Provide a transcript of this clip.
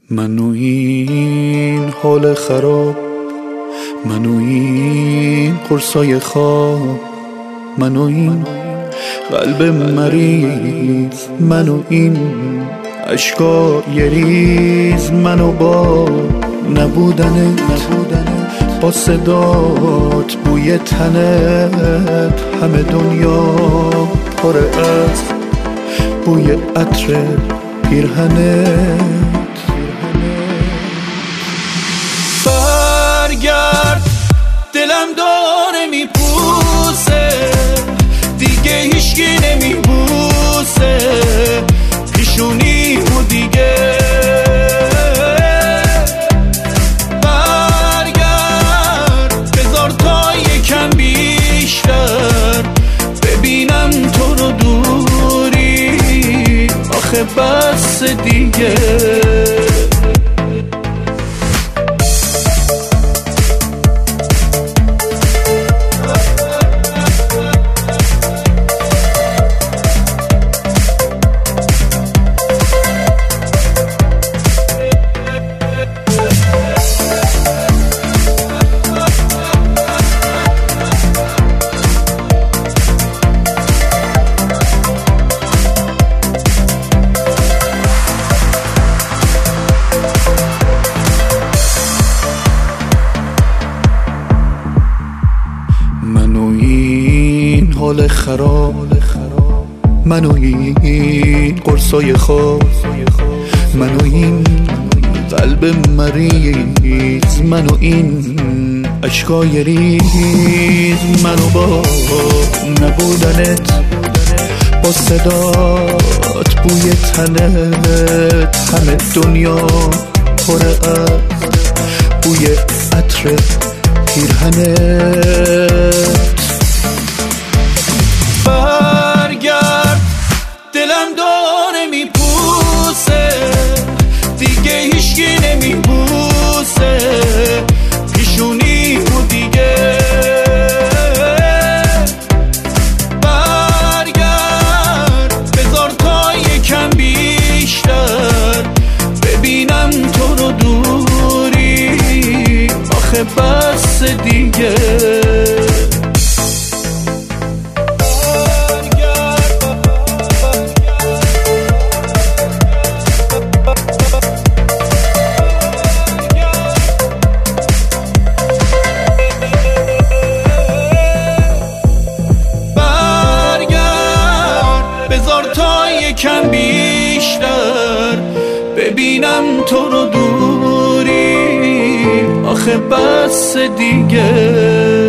منو این حال خراب، منو این قرصای خواب، منو این قلب مریض، منو این اشکای ریز، منو با نبودنت با صدات بوی تنت همه دنیا پر از بوی عطر پیرهنت. برگرد دلم داره میپوسه، دیگه هیچکی نمیبوسه پیشونیمو دیگه. برگرد بذار تا یکم بیشتر ببینم تو رو دوری، آخه بس دیگه. منو این حال خراب، منو این قرصای خواب، منو این قلب مریض، منو این اشکای ریز، منو با نبودنت با صدات بوی تنت همه دنیا پر از بوی عطر پیرهنت. برگرد دلم داره میپوسه، دیگه هیچکی نمیبوسه پیشونیمو دیگه. برگرد بذار تا یکم بیشتر ببینم تو رو دوری، آخه بس دیگه. یکم بیشتر ببینم تو رو دوری، آخه بس دیگه.